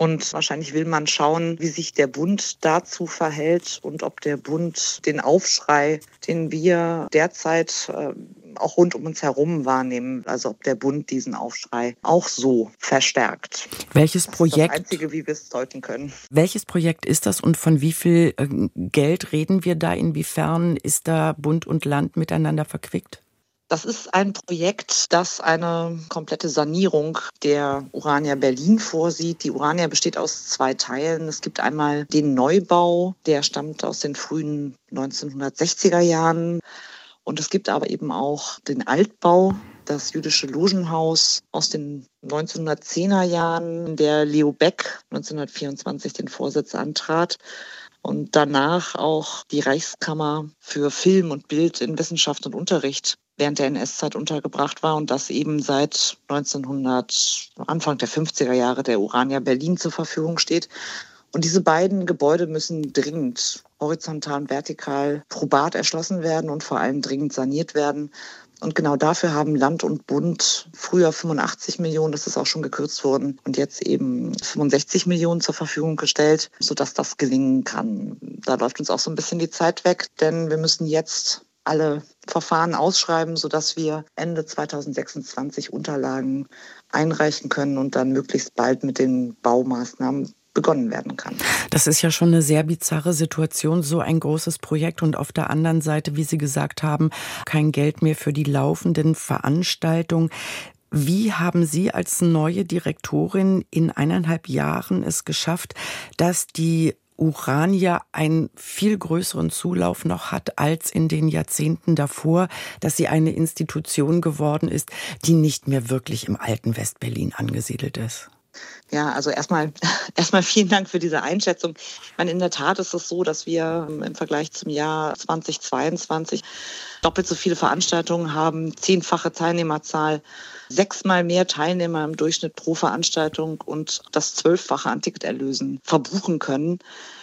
Und wahrscheinlich will man schauen, wie sich der Bund dazu verhält und ob der Bund den Aufschrei, den wir derzeit äh, auch rund um uns herum wahrnehmen, also ob der Bund diesen Aufschrei auch so verstärkt. Welches Projekt? Das ist das Einzige, wie wir es deuten können. Welches Projekt ist das und von wie viel äh, Geld reden wir da? Inwiefern ist da Bund und Land miteinander verquickt? Das ist ein Projekt, das eine komplette Sanierung der Urania Berlin vorsieht. Die Urania besteht aus zwei Teilen. Es gibt einmal den Neubau, der stammt aus den frühen neunzehnhundertsechziger Jahren. Und es gibt aber eben auch den Altbau, das jüdische Logenhaus aus den neunzehnhundertzehner Jahren, der Leo Beck neunzehnhundertvierundzwanzig den Vorsitz antrat. Und danach auch die Reichskammer für Film und Bild in Wissenschaft und Unterricht während der N S-Zeit untergebracht war und das eben seit neunzehnhundert, Anfang der fünfziger Jahre der Urania Berlin zur Verfügung steht. Und diese beiden Gebäude müssen dringend horizontal und vertikal probat erschlossen werden und vor allem dringend saniert werden. Und genau dafür haben Land und Bund früher fünfundachtzig Millionen, das ist auch schon gekürzt worden, und jetzt eben fünfundsechzig Millionen zur Verfügung gestellt, sodass das gelingen kann. Da läuft uns auch so ein bisschen die Zeit weg, denn wir müssen jetzt alle Verfahren ausschreiben, sodass wir Ende zweitausendsechsundzwanzig Unterlagen einreichen können und dann möglichst bald mit den Baumaßnahmen begonnen werden kann. Das ist ja schon eine sehr bizarre Situation, so ein großes Projekt und auf der anderen Seite, wie Sie gesagt haben, kein Geld mehr für die laufenden Veranstaltungen. Wie haben Sie als neue Direktorin in eineinhalb Jahren es geschafft, dass die Urania einen viel größeren Zulauf noch hat als in den Jahrzehnten davor, dass sie eine Institution geworden ist, die nicht mehr wirklich im alten Westberlin angesiedelt ist? Ja, also erstmal erstmal vielen Dank für diese Einschätzung. Ich meine, in der Tat ist es so, dass wir im Vergleich zum Jahr zweitausendzweiundzwanzig doppelt so viele Veranstaltungen haben, zehnfache Teilnehmerzahl, sechsmal mehr Teilnehmer im Durchschnitt pro Veranstaltung und das zwölffache an Ticketerlösen verbuchen können.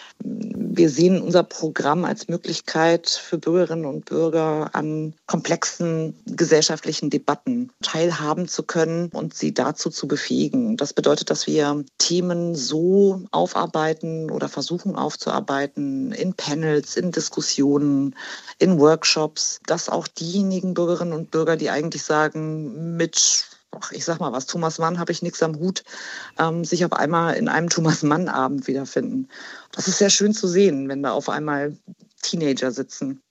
Wir sehen unser Programm als Möglichkeit für Bürgerinnen und Bürger an komplexen gesellschaftlichen Debatten teilhaben zu können und sie dazu zu befähigen. Das bedeutet, dass wir Themen so aufarbeiten oder versuchen aufzuarbeiten in Panels, in Diskussionen, in Workshops, dass auch diejenigen Bürgerinnen und Bürger, die eigentlich sagen, mit Ach, ich sag mal was, Thomas Mann habe ich nichts am Hut, ähm, sich auf einmal in einem Thomas Mann-Abend wiederfinden. Das ist sehr schön zu sehen, wenn da auf einmal Teenager sitzen.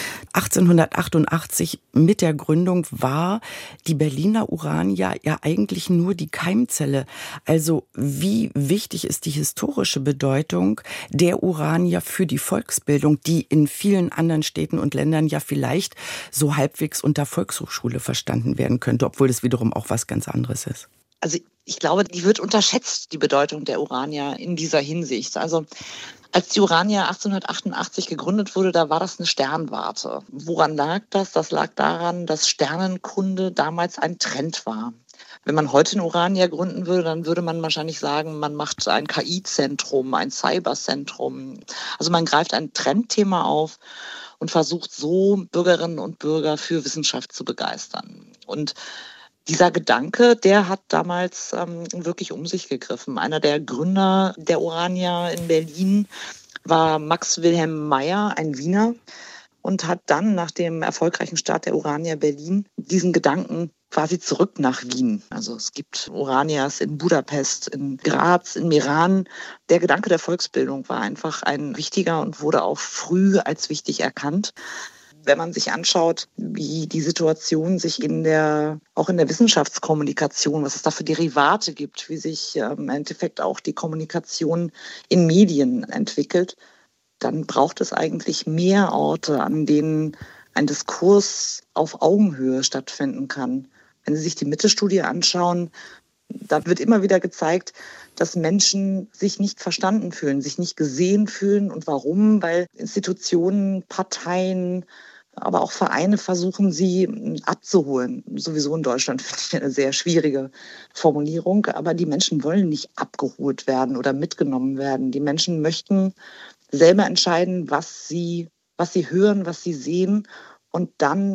achtzehnhundertachtundachtzig mit der Gründung war die Berliner Urania ja eigentlich nur die Keimzelle. Also wie wichtig ist die historische Bedeutung der Urania für die Volksbildung, die in vielen anderen Städten und Ländern ja vielleicht so halbwegs unter Volkshochschule verstanden werden könnte, obwohl das wiederum auch was ganz anderes ist. Also ich glaube, die wird unterschätzt, die Bedeutung der Urania in dieser Hinsicht. Also als die Urania achtzehnhundertachtundachtzig gegründet wurde, da war das eine Sternwarte. Woran lag das? Das lag daran, dass Sternenkunde damals ein Trend war. Wenn man heute eine Urania gründen würde, dann würde man wahrscheinlich sagen, man macht ein K I-Zentrum, ein Cyberzentrum. Also man greift ein Trendthema auf und versucht so Bürgerinnen und Bürger für Wissenschaft zu begeistern. Und dieser Gedanke, der hat damals ähm, wirklich um sich gegriffen. Einer der Gründer der Urania in Berlin war Max Wilhelm Meyer, ein Wiener, und hat dann nach dem erfolgreichen Start der Urania Berlin diesen Gedanken quasi zurück nach Wien. Also es gibt Uranias in Budapest, in Graz, in Meran. Der Gedanke der Volksbildung war einfach ein wichtiger und wurde auch früh als wichtig erkannt. Wenn man sich anschaut, wie die Situation sich in der, auch in der Wissenschaftskommunikation, was es da für Derivate gibt, wie sich ähm, im Endeffekt auch die Kommunikation in Medien entwickelt, dann braucht es eigentlich mehr Orte, an denen ein Diskurs auf Augenhöhe stattfinden kann. Wenn Sie sich die Mitte-Studie anschauen, da wird immer wieder gezeigt, dass Menschen sich nicht verstanden fühlen, sich nicht gesehen fühlen. Und warum? Weil Institutionen, Parteien, aber auch Vereine versuchen, sie abzuholen. Sowieso in Deutschland finde ich eine sehr schwierige Formulierung. Aber die Menschen wollen nicht abgeholt werden oder mitgenommen werden. Die Menschen möchten selber entscheiden, was sie, was sie hören, was sie sehen und dann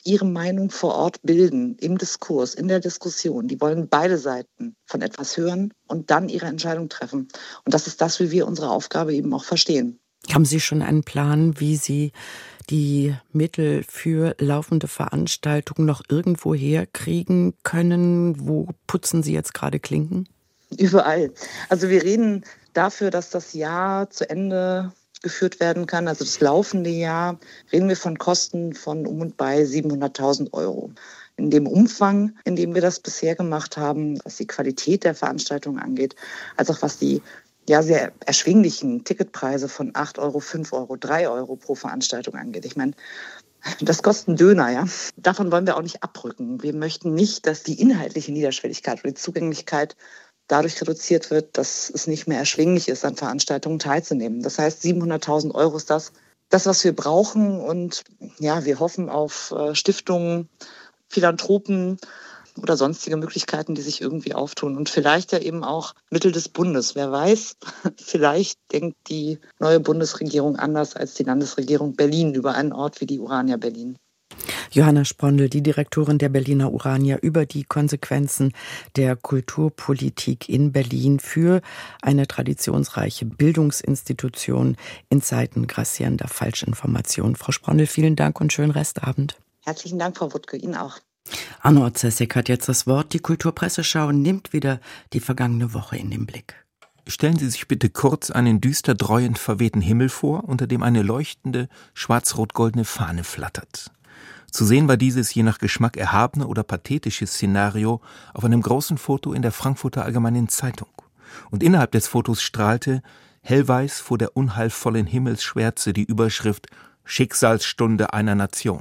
ihre Meinung vor Ort bilden, im Diskurs, in der Diskussion. Die wollen beide Seiten von etwas hören und dann ihre Entscheidung treffen. Und das ist das, wie wir unsere Aufgabe eben auch verstehen. Haben Sie schon einen Plan, wie Sie die Mittel für laufende Veranstaltungen noch irgendwo herkriegen können? Wo putzen Sie jetzt gerade Klinken? Überall. Also wir reden dafür, dass das Jahr zu Ende geführt werden kann, also das laufende Jahr, reden wir von Kosten von um und bei siebenhunderttausend Euro. In dem Umfang, in dem wir das bisher gemacht haben, was die Qualität der Veranstaltung angeht, als auch was die ja sehr erschwinglichen Ticketpreise von acht Euro, fünf Euro, drei Euro pro Veranstaltung angeht. Ich meine, das kostet einen Döner, ja. Davon wollen wir auch nicht abrücken. Wir möchten nicht, dass die inhaltliche Niederschwelligkeit oder die Zugänglichkeit dadurch reduziert wird, dass es nicht mehr erschwinglich ist, an Veranstaltungen teilzunehmen. Das heißt, siebenhunderttausend Euro ist das, das, was wir brauchen. Und ja, wir hoffen auf Stiftungen, Philanthropen oder sonstige Möglichkeiten, die sich irgendwie auftun. Und vielleicht ja eben auch Mittel des Bundes. Wer weiß, vielleicht denkt die neue Bundesregierung anders als die Landesregierung Berlin über einen Ort wie die Urania Berlin. Johanna Sprondel, die Direktorin der Berliner Urania, über die Konsequenzen der Kulturpolitik in Berlin für eine traditionsreiche Bildungsinstitution in Zeiten grassierender Falschinformation. Frau Sprondel, vielen Dank und schönen Restabend. Herzlichen Dank, Frau Wuttke, Ihnen auch. Arno Orzesek hat jetzt das Wort. Die Kulturpresseschau nimmt wieder die vergangene Woche in den Blick. Stellen Sie sich bitte kurz einen düster dreuend verwehten Himmel vor, unter dem eine leuchtende, schwarz-rot-goldene Fahne flattert. Zu sehen war dieses je nach Geschmack erhabene oder pathetische Szenario auf einem großen Foto in der Frankfurter Allgemeinen Zeitung. Und innerhalb des Fotos strahlte, hellweiß vor der unheilvollen Himmelsschwärze, die Überschrift »Schicksalsstunde einer Nation«.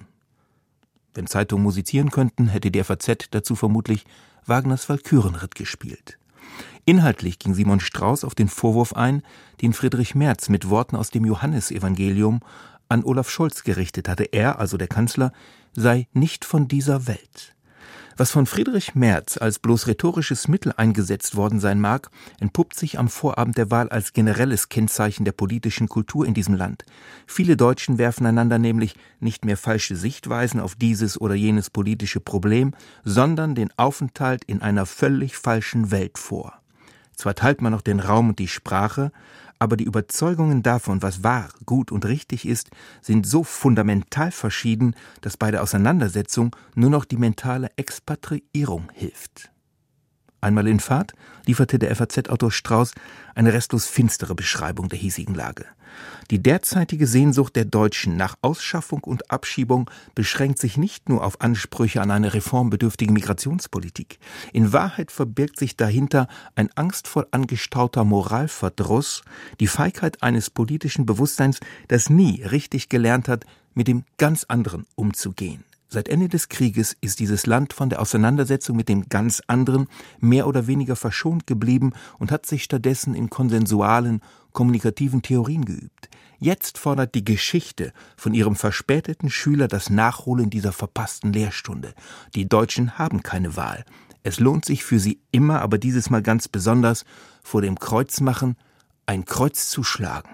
Wenn Zeitungen musizieren könnten, hätte die F A Z dazu vermutlich Wagners Walkürenritt gespielt. Inhaltlich ging Simon Strauß auf den Vorwurf ein, den Friedrich Merz mit Worten aus dem Johannesevangelium an Olaf Scholz gerichtet hatte. Er, also der Kanzler, sei nicht von dieser Welt. Was von Friedrich Merz als bloß rhetorisches Mittel eingesetzt worden sein mag, entpuppt sich am Vorabend der Wahl als generelles Kennzeichen der politischen Kultur in diesem Land. Viele Deutschen werfen einander nämlich nicht mehr falsche Sichtweisen auf dieses oder jenes politische Problem, sondern den Aufenthalt in einer völlig falschen Welt vor. Zwar teilt man noch den Raum und die Sprache, aber die Überzeugungen davon, was wahr, gut und richtig ist, sind so fundamental verschieden, dass bei der Auseinandersetzung nur noch die mentale Expatriierung hilft. Einmal in Fahrt lieferte der F A Z-Autor Strauß eine restlos finstere Beschreibung der hiesigen Lage. Die derzeitige Sehnsucht der Deutschen nach Ausschaffung und Abschiebung beschränkt sich nicht nur auf Ansprüche an eine reformbedürftige Migrationspolitik. In Wahrheit verbirgt sich dahinter ein angstvoll angestauter Moralverdruss, die Feigheit eines politischen Bewusstseins, das nie richtig gelernt hat, mit dem ganz anderen umzugehen. Seit Ende des Krieges ist dieses Land von der Auseinandersetzung mit dem ganz anderen mehr oder weniger verschont geblieben und hat sich stattdessen in konsensualen, kommunikativen Theorien geübt. Jetzt fordert die Geschichte von ihrem verspäteten Schüler das Nachholen dieser verpassten Lehrstunde. Die Deutschen haben keine Wahl. Es lohnt sich für sie immer, aber dieses Mal ganz besonders, vor dem Kreuzmachen ein Kreuz zu schlagen.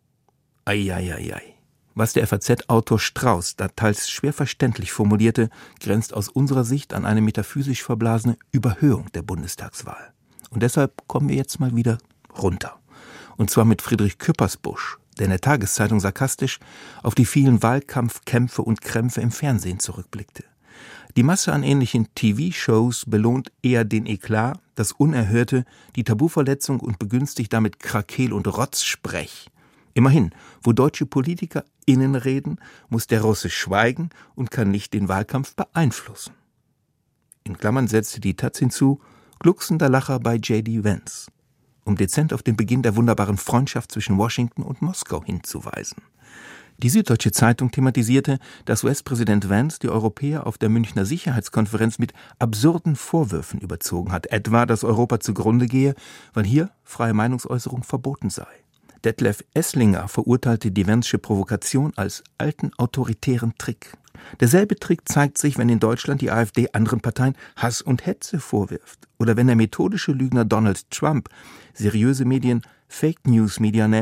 Eieiei. Was der F A Z-Autor Strauß da teils schwer verständlich formulierte, grenzt aus unserer Sicht an eine metaphysisch verblasene Überhöhung der Bundestagswahl. Und deshalb kommen wir jetzt mal wieder runter. Und zwar mit Friedrich Küppersbusch, der in der Tageszeitung sarkastisch auf die vielen Wahlkampfkämpfe und Krämpfe im Fernsehen zurückblickte. Die Masse an ähnlichen T V-Shows belohnt eher den Eklat, das Unerhörte, die Tabuverletzung und begünstigt damit Krakel- und Rotzsprech. Immerhin, wo deutsche PolitikerInnen reden, muss der Russe schweigen und kann nicht den Wahlkampf beeinflussen. In Klammern setzte die Taz hinzu, glucksender Lacher bei J D Vance, um dezent auf den Beginn der wunderbaren Freundschaft zwischen Washington und Moskau hinzuweisen. Die Süddeutsche Zeitung thematisierte, dass U S-Präsident Vance die Europäer auf der Münchner Sicherheitskonferenz mit absurden Vorwürfen überzogen hat, etwa, dass Europa zugrunde gehe, weil hier freie Meinungsäußerung verboten sei. Detlef Esslinger verurteilte die Vance'sche Provokation als alten autoritären Trick. Derselbe Trick zeigt sich, wenn in Deutschland die AfD anderen Parteien Hass und Hetze vorwirft. Oder wenn der methodische Lügner Donald Trump seriöse Medien Fake-News-Media nennt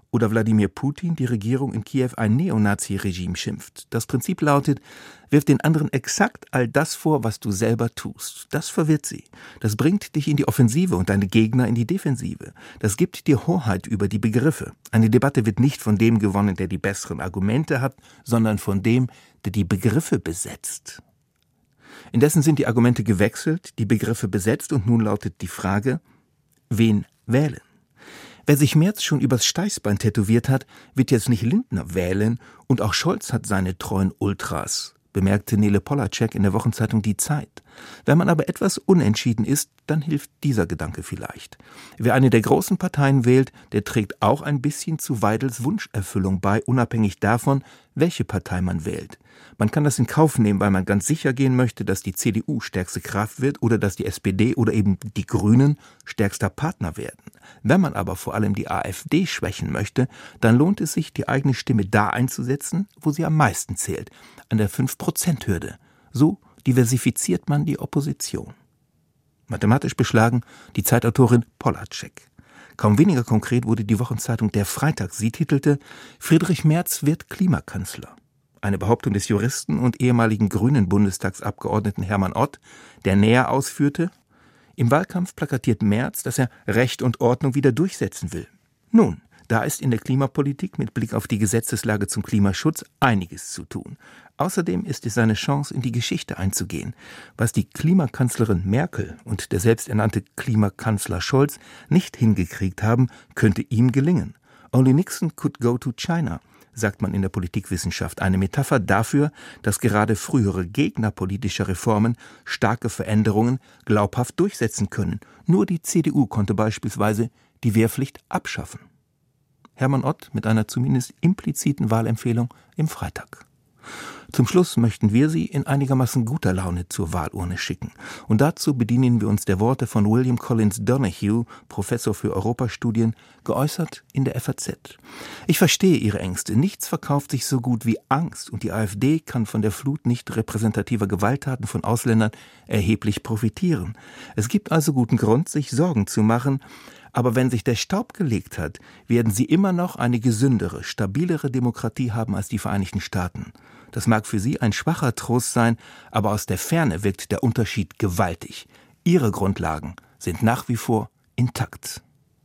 Oder Wladimir Putin die Regierung in Kiew ein Neonazi-Regime schimpft. Das Prinzip lautet, wirf den anderen exakt all das vor, was du selber tust. Das verwirrt sie. Das bringt dich in die Offensive und deine Gegner in die Defensive. Das gibt dir Hoheit über die Begriffe. Eine Debatte wird nicht von dem gewonnen, der die besseren Argumente hat, sondern von dem, der die Begriffe besetzt. Indessen sind die Argumente gewechselt, die Begriffe besetzt und nun lautet die Frage, wen wählen? Wer sich Merz schon übers Steißbein tätowiert hat, wird jetzt nicht Lindner wählen und auch Scholz hat seine treuen Ultras, bemerkte Nele Polacek in der Wochenzeitung Die Zeit. Wenn man aber etwas unentschieden ist, dann hilft dieser Gedanke vielleicht. Wer eine der großen Parteien wählt, der trägt auch ein bisschen zu Weidels Wunscherfüllung bei, unabhängig davon, welche Partei man wählt. Man kann das in Kauf nehmen, weil man ganz sicher gehen möchte, dass die C D U stärkste Kraft wird oder dass die S P D oder eben die Grünen stärkster Partner werden. Wenn man aber vor allem die AfD schwächen möchte, dann lohnt es sich, die eigene Stimme da einzusetzen, wo sie am meisten zählt, an der fünf Prozent Hürde. So diversifiziert man die Opposition. Mathematisch beschlagen die Zeitautorin Polacek. Kaum weniger konkret wurde die Wochenzeitung Der Freitag. Sie titelte »Friedrich Merz wird Klimakanzler«. Eine Behauptung des Juristen und ehemaligen grünen Bundestagsabgeordneten Hermann Ott, der näher ausführte, im Wahlkampf plakatiert Merz, dass er Recht und Ordnung wieder durchsetzen will. Nun, da ist in der Klimapolitik mit Blick auf die Gesetzeslage zum Klimaschutz einiges zu tun. Außerdem ist es seine Chance, in die Geschichte einzugehen. Was die Klimakanzlerin Merkel und der selbsternannte Klimakanzler Scholz nicht hingekriegt haben, könnte ihm gelingen. Only Nixon could go to China, sagt man in der Politikwissenschaft. Eine Metapher dafür, dass gerade frühere Gegner politischer Reformen starke Veränderungen glaubhaft durchsetzen können. Nur die C D U konnte beispielsweise die Wehrpflicht abschaffen. Hermann Ott mit einer zumindest impliziten Wahlempfehlung im Freitag. Zum Schluss möchten wir Sie in einigermaßen guter Laune zur Wahlurne schicken. Und dazu bedienen wir uns der Worte von William Collins Donahue, Professor für Europastudien, geäußert in der F A Z. Ich verstehe Ihre Ängste. Nichts verkauft sich so gut wie Angst. Und die AfD kann von der Flut nicht repräsentativer Gewalttaten von Ausländern erheblich profitieren. Es gibt also guten Grund, sich Sorgen zu machen. Aber wenn sich der Staub gelegt hat, werden sie immer noch eine gesündere, stabilere Demokratie haben als die Vereinigten Staaten. Das mag für Sie ein schwacher Trost sein, aber aus der Ferne wirkt der Unterschied gewaltig. Ihre Grundlagen sind nach wie vor intakt.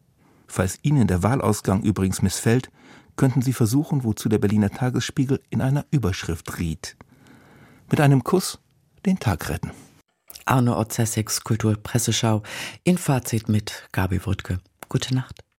Falls Ihnen der Wahlausgang übrigens missfällt, könnten Sie versuchen, wozu der Berliner Tagesspiegel in einer Überschrift riet. Mit einem Kuss den Tag retten. Arno Otzessigs Kulturpresseschau in Fazit mit Gabi Wuttke. Gute Nacht.